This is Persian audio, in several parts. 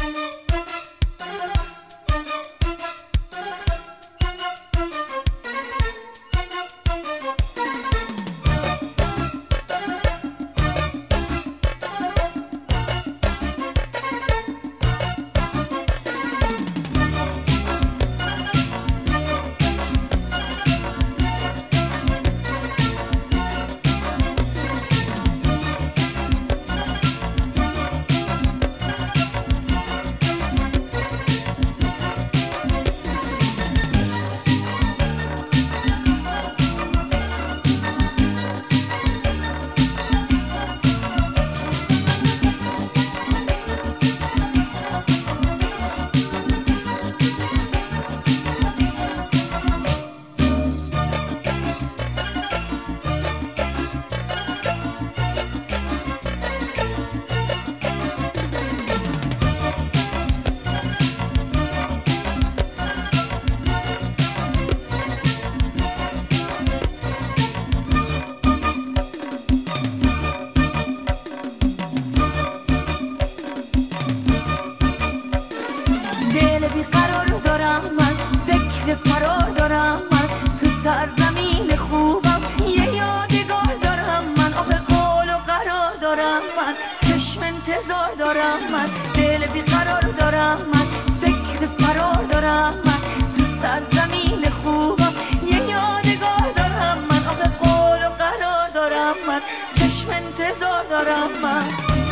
فرار دارم من تو سرزمین خوبم، یه یادگار دارم من، آخه قول و قرار دارم من، چشم انتظار دارم من، دل بیقرار دارم من، فکر فرار دارم من تو سرزمین خوبم، یه یادگار دارم من، آخه قول و قرار دارم من، چشم انتظار دارم من.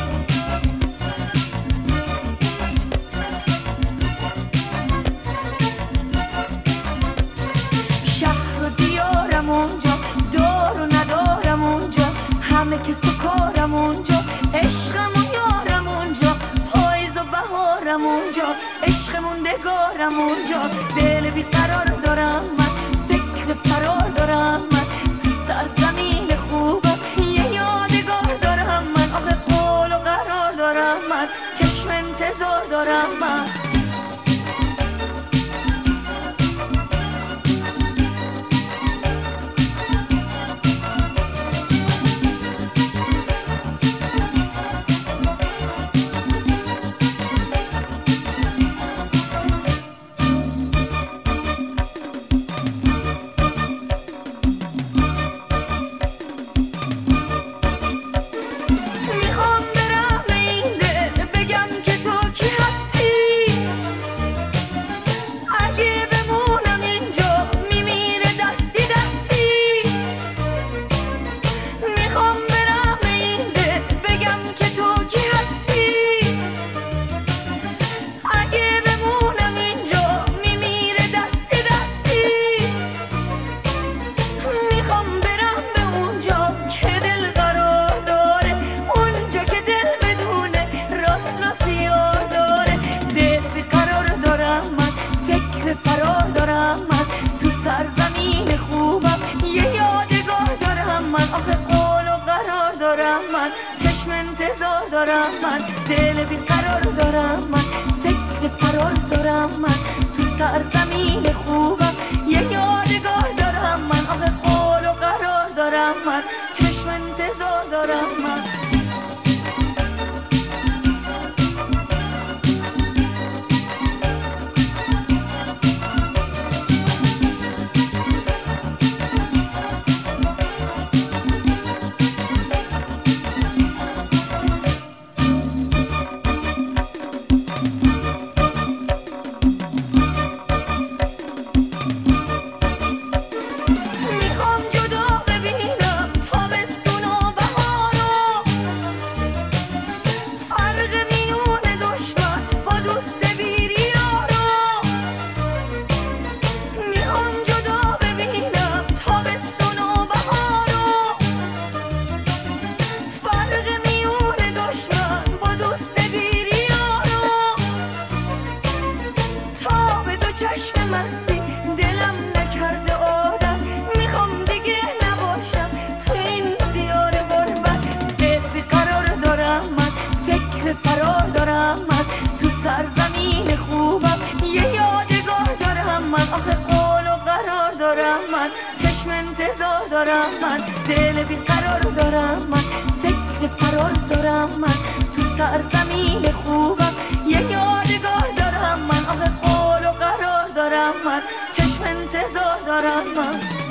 اونجا دار و ندارم اونجا، همه که سکارم اونجا، عشقم و یارم اونجا، پاییز و بهارم اونجا، عشق موندگارم اونجا، دل بیقرار دارم من، فکر فرار دارم من تو سرزمین خوبم، یه یادگار دارم من، آخه قول و قرار دارم من، چشم انتظار دارم من. چشم انتظار دارم من، دل بیقرار دارم من، فکر فرار دارم من تو سرزمین خوبم، یه یادگار دارم من، آخه قول و قرار دارم من، چشم انتظار دارم من. چشم مستی دلم نکرده عادت، میخوام دیگه نباشم تو این دیار غربت، دل بیقرار دارم من، فکر فرار دارم من تو سرزمین خوبم، یه یادگار دارم من، آخه قول و قرار دارم من، چشم انتظار دارم من، دل بیقرار دارم من، فکر فرار دارم من تو سرزمین خوبم، یه یادگار من چشم انتظار دارم من